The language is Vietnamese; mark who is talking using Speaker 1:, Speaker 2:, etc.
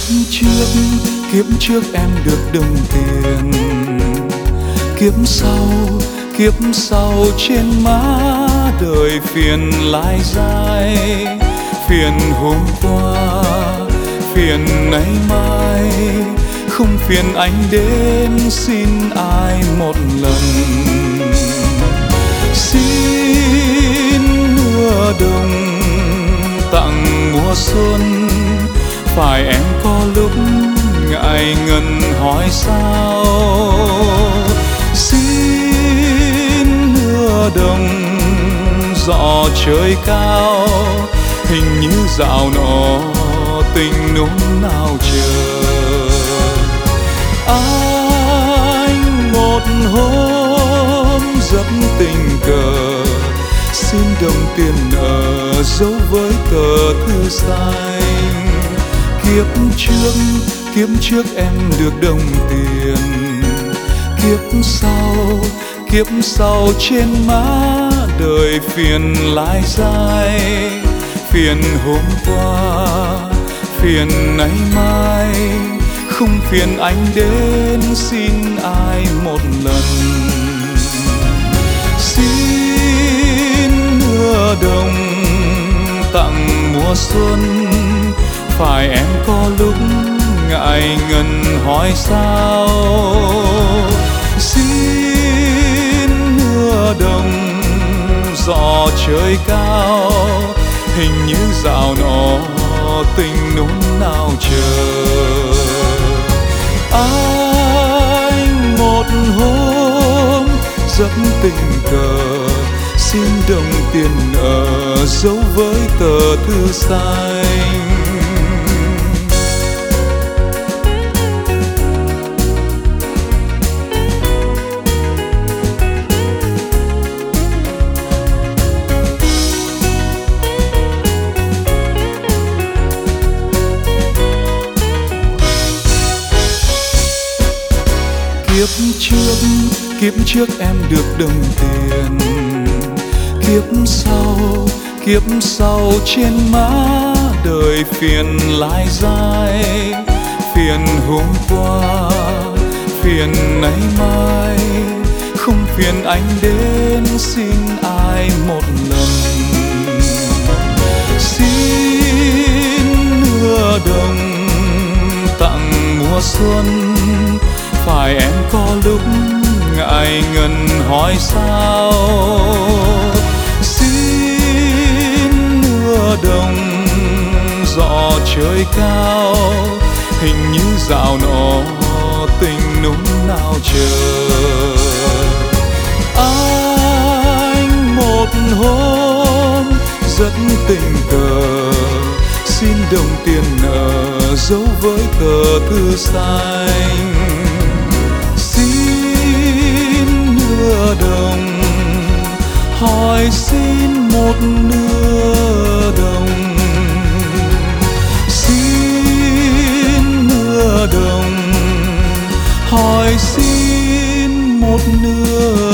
Speaker 1: Kiếp trước em được đồng tiền, kiếp sau trên má đời phiền lai dai, phiền hôm qua, phiền nay mai, không phiền anh đến xin ai một lần. Xin mùa đông tặng mùa xuân, phải em có lúc ngại ngần hỏi sao. Xin mùa đông gió trời cao, hình như dạo nọ tình nôn nao chờ. Anh một hôm rất tình cờ, xin đồng tiền nợ dấu với tờ thư xanh. Kiếp trước em được đồng tiền, kiếp sau trên má đời phiền lai dai, phiền hôm qua, phiền nay mai, không phiền anh đến xin ai một lần. Xin mùa đông tặng mùa xuân, phải em có lúc ngại ngần hỏi sao. Xin mùa đông gió trời cao, hình như dạo nọ tình nôn nao chờ. Anh một hôm rất tình cờ, xin đồng tiền nợ dấu với tờ thư xanh. Kiếp trước em được đồng tiền, kiếp sau trên má đời phiền lai dai, phiền hôm qua, phiền nay mai, không phiền anh đến xin ai một lần. Xin mùa đông tặng mùa xuân, phải em có lúc ngại ngần hỏi sao. Xin mùa đông gió trời cao, hình như dạo nọ tình nôn nao chờ. Anh một hôm rất tình cờ, xin đồng tiền nợ dấu với tờ thư xanh. Mùa đông hỏi xin một nửa đồng. Xin mùa đông hỏi xin một nửa